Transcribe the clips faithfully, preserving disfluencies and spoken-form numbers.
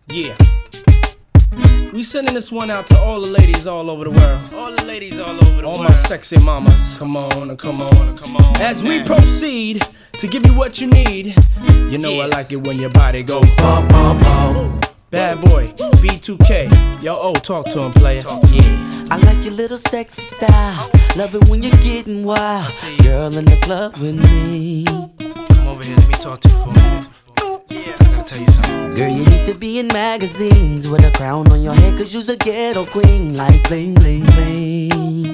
Yeah. We sending this one out to all the ladies all over the world. All the ladies all over the all world. All my sexy mamas. Come on, come on, come on. As we proceed to give you what you need. You know yeah. I like it when your body go pop, pop, pop. Bad boy, B two K. Yo, oh, talk to him, player. Yeah. I like your little sexy style. Love it when you're getting wild. Girl in the club with me. Come over here, let me talk to you for a minute. Yeah, I gotta tell you something. Girl, you need to be in magazines with a crown on your head, cause you's a ghetto queen. Like bling, bling, bling.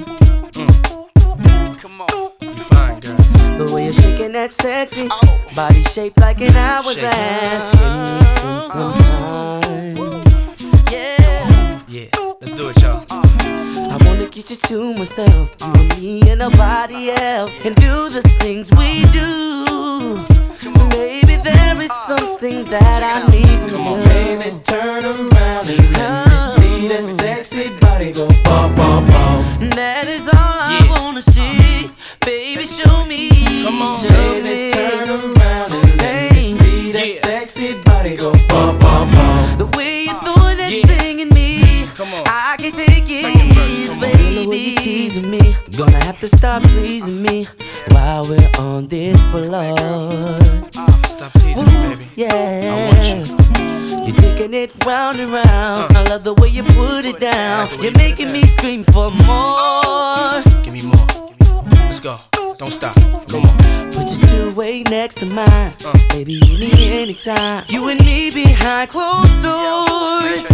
Mm. Come on. You fine, girl. The way you're shaking that sexy oh. Body shaped like an hourglass. Can we spend some time? Yeah. Yeah, let's do it, y'all. I wanna get you to myself, you and me and nobody else, and do the things we do. Baby, there is something that I need from you. Come on, baby, turn around and let me see that sexy body go bop, bop, bop. That is all I yeah. wanna see. Baby, show me. Come on, show baby, me. turn around and let me see that yeah. sexy body go bop, bop, bop. The way you're throwing that yeah. thing in me, come on. I can take it, verse, baby. The way you're teasing me, gonna have to stop pleasing me while we're on this floor. Stop teasing me, baby. Yeah, I want you. You're taking it round and round. Uh. I love the way you put it down. You're you making me scream for more. Give me more. Let's go. Don't stop. Come on. Put your two-way next to mine. Uh. Baby, you need me anytime. You and me behind closed doors.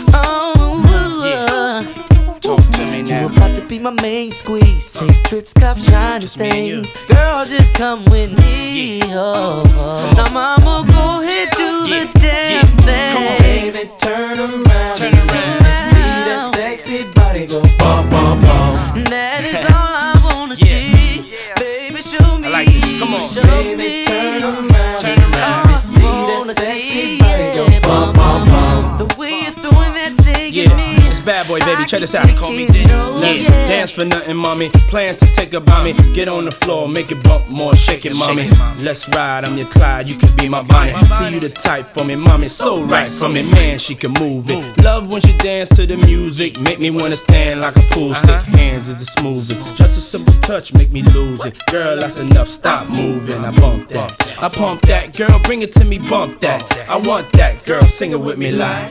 Oh, yeah. Talk to me now. You about to be my main squeeze. Take trips, cop shiny things. Girl, just come with me. Yeah. Oh, oh. Now, mama, go ahead, do yeah. the damn yeah. thing. Come on, baby, turn around. Turn around. See that sexy body go bop, bop, bop. That is all I wanna yeah. see. Yeah. Baby, show me. I like this. Come on, show baby, me. turn around. Turn around. Let me see that sexy body go bop, bop, bop. The way you're throwing that thing yeah. at me. It's Bad Boy, baby. Check this out. Call me Diddy. Let's yeah. dance for nothing, mommy. Plans to take about me. Get on the floor, make it bump more, shake it, mommy. Let's ride. I'm your Clyde. You can be my Bonnie. See you the type for me, mommy. So right for me, man. She can move it. Love when she dance to the music. Make me wanna stand like a pool stick. Hands is the smoothest. Just a simple touch, make me lose it. Girl, that's enough. Stop moving. I bump that. I pump that. Girl, bring it to me. Bump that. I want that. Girl, sing it with me like.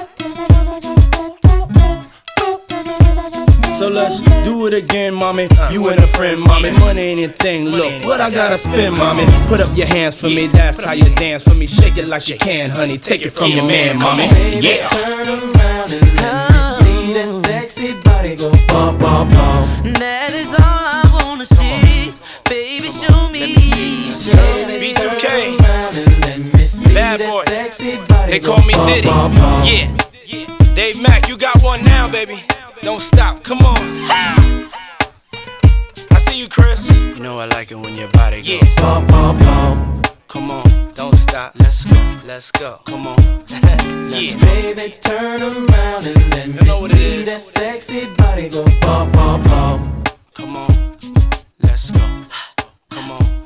So let's do it again, mommy. You and a friend, mommy. Money ain't a thing. Look, what I gotta spend, mommy. Put up your hands for me. That's how you dance for me. Shake it like you can, honey. Take it from your man, mommy. Yeah. Turn around and let me see that sexy body go bop, bop, bop. That is all I wanna see. Baby, show me. Show me. B two K. Bad Boy. They call me Diddy. Yeah. Dave Mack, you got one now, baby. Don't stop, come on. I see you, Chris. You know I like it when your body goes. Yeah. Pop, pop, pop. Come on, don't stop. Let's go, let's go. Come on. Yeah. Baby, turn around and let me know what it see is. that sexy body go pop, pop, pop. Come on, let's go. Come on.